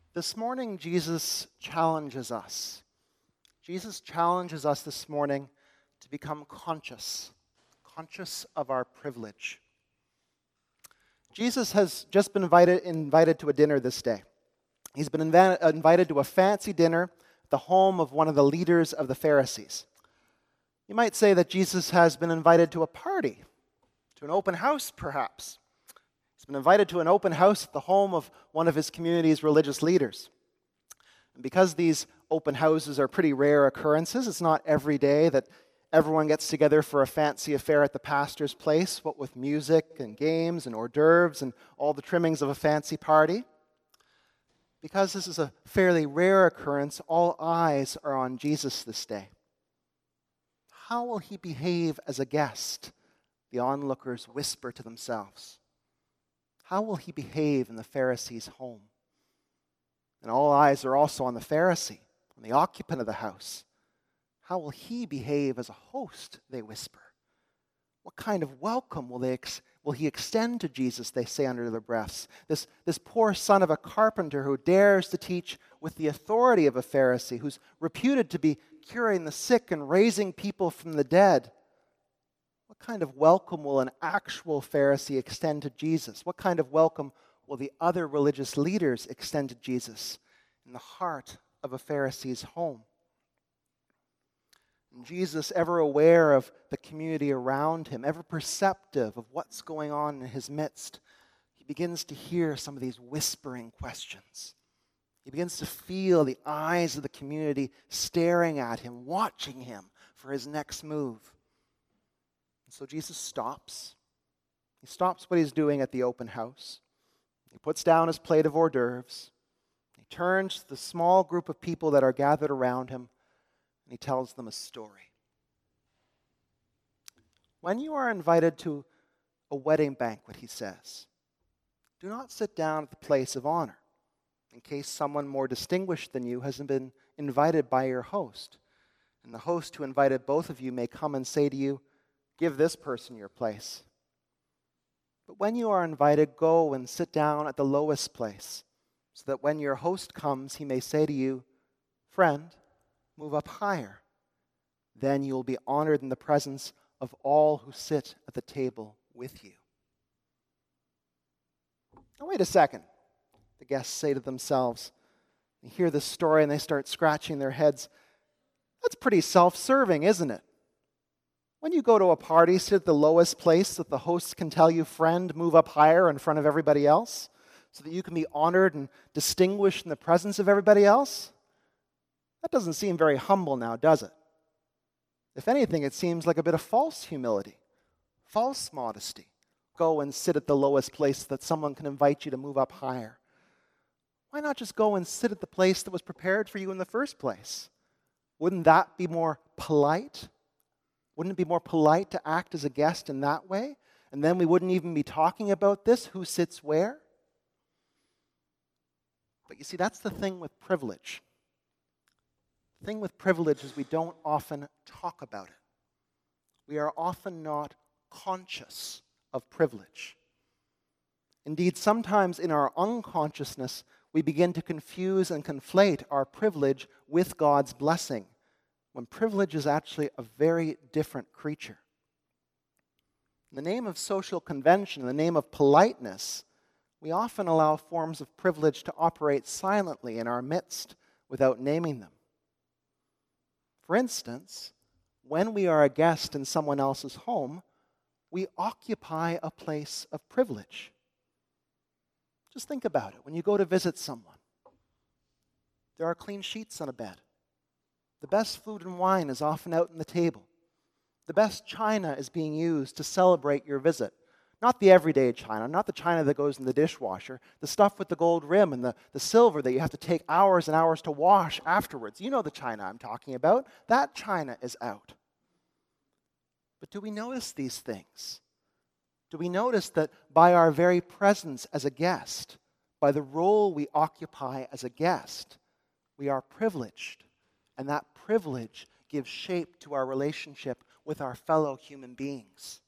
This morning, Jesus challenges us. Jesus challenges us this morning to become conscious of our privilege. Jesus has just been invited to a dinner this day. He's been invited to a fancy dinner at the home of one of the leaders of the Pharisees. You might say that Jesus has been invited to a party, to an open house perhaps. He's been invited to an open house at the home of one of his community's religious leaders. And because these open houses are pretty rare occurrences, it's not every day that everyone gets together for a fancy affair at the pastor's place, what with music and games and hors d'oeuvres and all the trimmings of a fancy party. Because this is a fairly rare occurrence, all eyes are on Jesus this day. How will he behave as a guest? The onlookers whisper to themselves. How will he behave in the Pharisee's home? And all eyes are also on the Pharisee, on the occupant of the house. How will he behave as a host, they whisper. What kind of welcome will he extend to Jesus, they say under their breaths. This poor son of a carpenter who dares to teach with the authority of a Pharisee, who's reputed to be curing the sick and raising people from the dead. What kind of welcome will an actual Pharisee extend to Jesus? What kind of welcome will the other religious leaders extend to Jesus in the heart of a Pharisee's home? And Jesus, ever aware of the community around him, ever perceptive of what's going on in his midst, he begins to hear some of these whispering questions. He begins to feel the eyes of the community staring at him, watching him for his next move. So Jesus stops. He stops what he's doing at the open house. He puts down his plate of hors d'oeuvres. He turns to the small group of people that are gathered around him, and he tells them a story. When you are invited to a wedding banquet, he says, do not sit down at the place of honor, in case someone more distinguished than you hasn't been invited by your host. And the host who invited both of you may come and say to you, give this person your place. But when you are invited, go and sit down at the lowest place, so that when your host comes, he may say to you, friend, move up higher. Then you will be honored in the presence of all who sit at the table with you. Now wait a second, the guests say to themselves. They hear this story and they start scratching their heads. That's pretty self-serving, isn't it? When you go to a party, sit at the lowest place that the host can tell you, friend, move up higher in front of everybody else so that you can be honored and distinguished in the presence of everybody else? That doesn't seem very humble now, does it? If anything, it seems like a bit of false humility, false modesty. Go and sit at the lowest place so that someone can invite you to move up higher. Why not just go and sit at the place that was prepared for you in the first place? Wouldn't that be more polite? Wouldn't it be more polite to act as a guest in that way? And then we wouldn't even be talking about this, who sits where? But you see, that's the thing with privilege. The thing with privilege is we don't often talk about it. We are often not conscious of privilege. Indeed, sometimes in our unconsciousness, we begin to confuse and conflate our privilege with God's blessing, when privilege is actually a very different creature. In the name of social convention, in the name of politeness, we often allow forms of privilege to operate silently in our midst without naming them. For instance, when we are a guest in someone else's home, we occupy a place of privilege. Just think about it. When you go to visit someone, there are clean sheets on a bed. The best food and wine is often out on the table. The best china is being used to celebrate your visit. Not the everyday china, not the china that goes in the dishwasher, the stuff with the gold rim and the silver that you have to take hours and hours to wash afterwards. You know the china I'm talking about. That china is out. But do we notice these things? Do we notice that by our very presence as a guest, by the role we occupy as a guest, we are privileged? And that privilege gives shape to our relationship with our fellow human beings.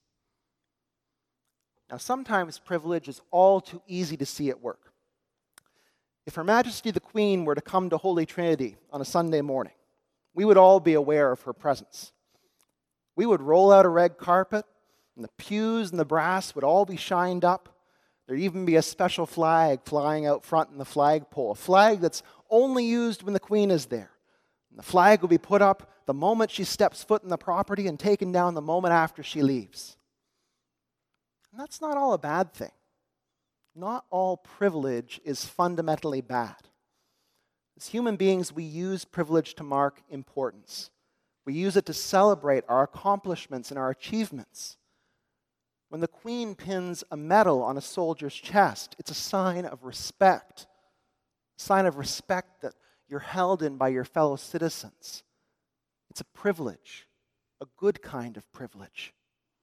Now, sometimes privilege is all too easy to see at work. If Her Majesty the Queen were to come to Holy Trinity on a Sunday morning, we would all be aware of her presence. We would roll out a red carpet, and the pews and the brass would all be shined up. There'd even be a special flag flying out front in the flagpole, a flag that's only used when the Queen is there. And the flag will be put up the moment she steps foot in the property and taken down the moment after she leaves. And that's not all a bad thing. Not all privilege is fundamentally bad. As human beings, we use privilege to mark importance. We use it to celebrate our accomplishments and our achievements. When the Queen pins a medal on a soldier's chest, it's a sign of respect. A sign of respect that you're held in by your fellow citizens. It's a privilege, a good kind of privilege.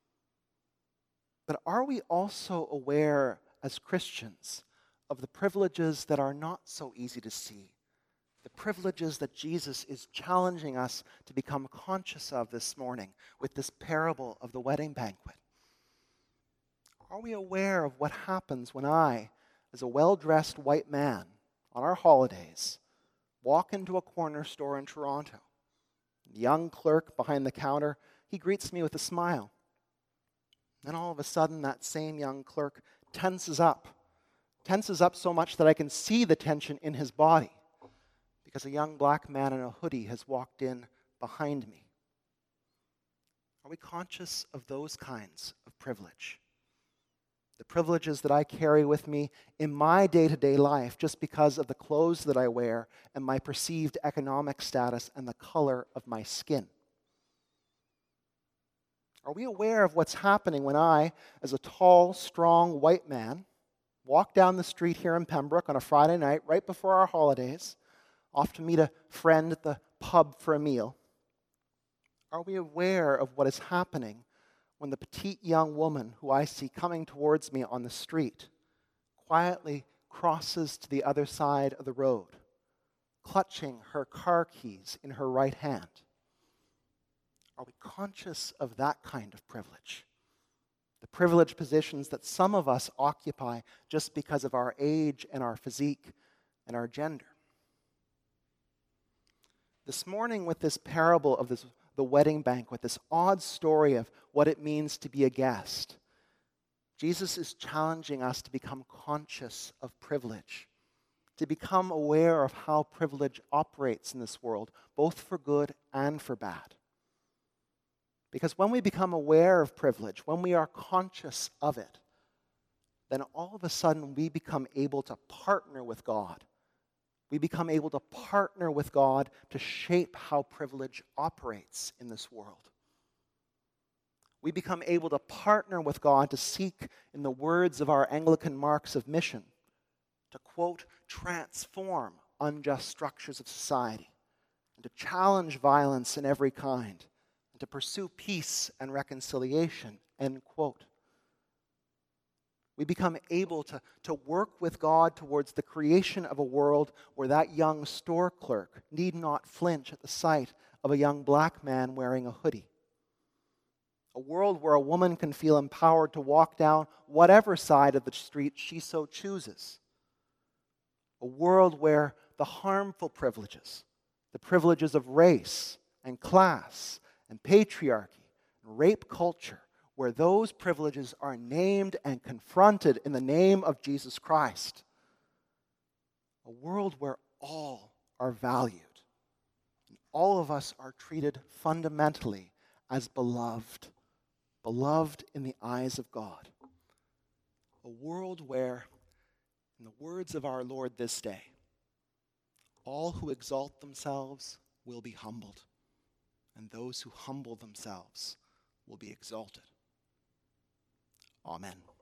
But are we also aware as Christians of the privileges that are not so easy to see? The privileges that Jesus is challenging us to become conscious of this morning with this parable of the wedding banquet. Are we aware of what happens when I, as a well-dressed white man on our holidays, walk into a corner store in Toronto? The young clerk behind the counter, he greets me with a smile. Then all of a sudden, that same young clerk tenses up so much that I can see the tension in his body, because a young black man in a hoodie has walked in behind me. Are we conscious of those kinds of privilege? The privileges that I carry with me in my day-to-day life just because of the clothes that I wear and my perceived economic status and the color of my skin. Are we aware of what's happening when I, as a tall, strong white man, walk down the street here in Pembroke on a Friday night right before our holidays, off to meet a friend at the pub for a meal? Are we aware of what is happening when the petite young woman who I see coming towards me on the street quietly crosses to the other side of the road, clutching her car keys in her right hand? Are we conscious of that kind of privilege? The privileged positions that some of us occupy just because of our age and our physique and our gender. This morning, with this parable of the wedding banquet, this odd story of what it means to be a guest, Jesus is challenging us to become conscious of privilege, to become aware of how privilege operates in this world, both for good and for bad. Because when we become aware of privilege, when we are conscious of it, then all of a sudden we become able to partner with God. We become able to partner with God to shape how privilege operates in this world. We become able to partner with God to seek, in the words of our Anglican marks of mission, to, quote, transform unjust structures of society and to challenge violence in every kind, to pursue peace and reconciliation, end quote. We become able to work with God towards the creation of a world where that young store clerk need not flinch at the sight of a young black man wearing a hoodie. A world where a woman can feel empowered to walk down whatever side of the street she so chooses. A world where the harmful privileges, the privileges of race and class and patriarchy and rape culture, where those privileges are named and confronted in the name of Jesus Christ. A world where all are valued. And all of us are treated fundamentally as beloved. Beloved in the eyes of God. A world where, in the words of our Lord this day, all who exalt themselves will be humbled, and those who humble themselves will be exalted. Amen.